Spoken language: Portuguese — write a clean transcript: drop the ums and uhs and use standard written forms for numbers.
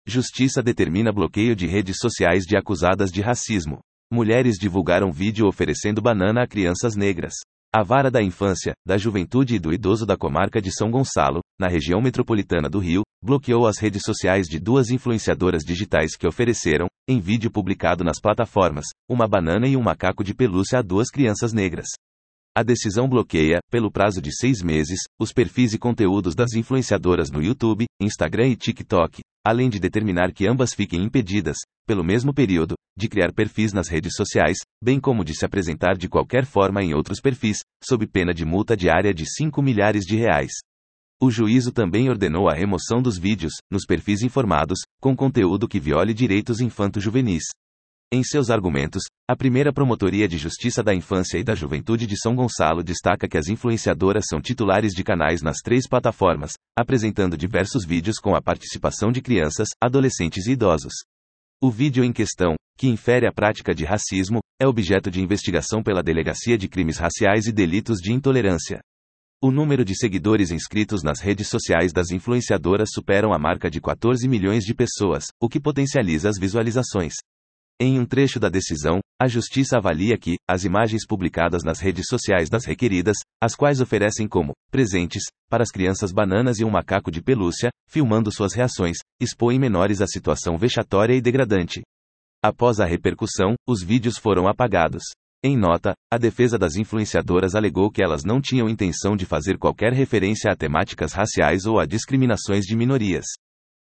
Justiça determina bloqueio de redes sociais de acusadas de racismo. Mulheres divulgaram vídeo oferecendo banana a crianças negras. A Vara da Infância, da Juventude e do Idoso da Comarca de São Gonçalo, na região metropolitana do Rio, bloqueou as redes sociais de duas influenciadoras digitais que ofereceram, em vídeo publicado nas plataformas, uma banana e um macaco de pelúcia a duas crianças negras. A decisão bloqueia, pelo prazo de 6 meses, os perfis e conteúdos das influenciadoras no YouTube, Instagram e TikTok, além de determinar que ambas fiquem impedidas, pelo mesmo período, de criar perfis nas redes sociais, bem como de se apresentar de qualquer forma em outros perfis, sob pena de multa diária de R$5 milhares. O juízo também ordenou a remoção dos vídeos, nos perfis informados, com conteúdo que viole direitos infanto-juvenis. Em seus argumentos, a primeira Promotoria de Justiça da Infância e da Juventude de São Gonçalo destaca que as influenciadoras são titulares de canais nas 3 plataformas, apresentando diversos vídeos com a participação de crianças, adolescentes e idosos. O vídeo em questão, que infere a prática de racismo, é objeto de investigação pela Delegacia de Crimes Raciais e Delitos de Intolerância. O número de seguidores inscritos nas redes sociais das influenciadoras superam a marca de 14 milhões de pessoas, o que potencializa as visualizações. Em um trecho da decisão, a Justiça avalia que as imagens publicadas nas redes sociais das requeridas, as quais oferecem como presentes para as crianças bananas e um macaco de pelúcia, filmando suas reações, expõem menores a situação vexatória e degradante. Após a repercussão, os vídeos foram apagados. Em nota, a defesa das influenciadoras alegou que elas não tinham intenção de fazer qualquer referência a temáticas raciais ou a discriminações de minorias.